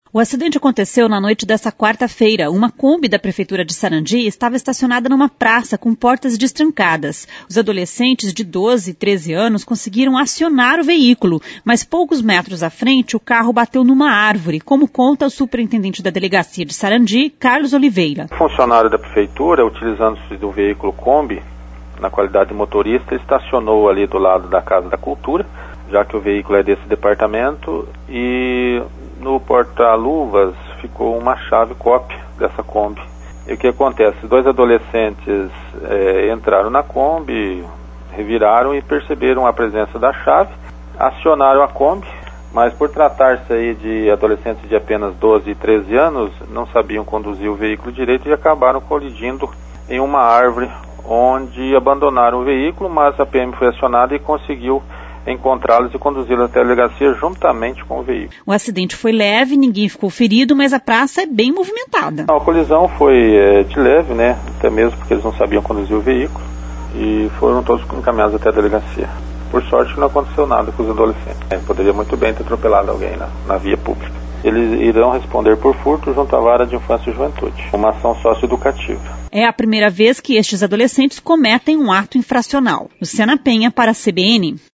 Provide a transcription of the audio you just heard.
O acidente aconteceu na noite desta quarta-feira. Uma Kombi da Prefeitura de Sarandi estava estacionada numa praça com portas destrancadas. Os adolescentes de 12 e 13 anos conseguiram acionar o veículo, mas poucos metros à frente o carro bateu numa árvore, como conta o superintendente da delegacia de Sarandi, Carlos Oliveira. O funcionário da Prefeitura, utilizando-se do veículo Kombi, na qualidade de motorista, estacionou ali do lado da Casa da Cultura, já que o veículo é desse departamento, e no porta-luvas ficou uma chave cópia dessa Kombi. E o que acontece? Dois adolescentes entraram na Kombi, reviraram e perceberam a presença da chave, acionaram a Kombi, mas por tratar-se aí de adolescentes de apenas 12 e 13 anos, não sabiam conduzir o veículo direito e acabaram colidindo em uma árvore, onde abandonaram o veículo, mas a PM foi acionada e conseguiu encontrá-los e conduzi-los até a delegacia juntamente com o veículo. O acidente foi leve, ninguém ficou ferido, mas a praça é bem movimentada. A colisão foi de leve, né? Até mesmo porque eles não sabiam conduzir o veículo e foram todos encaminhados até a delegacia. Por sorte não aconteceu nada com os adolescentes. Poderia muito bem ter atropelado alguém na via pública. Eles irão responder por furto junto à Vara de Infância e Juventude, uma ação socioeducativa. É a primeira vez que estes adolescentes cometem um ato infracional. Luciana Penha para a CBN.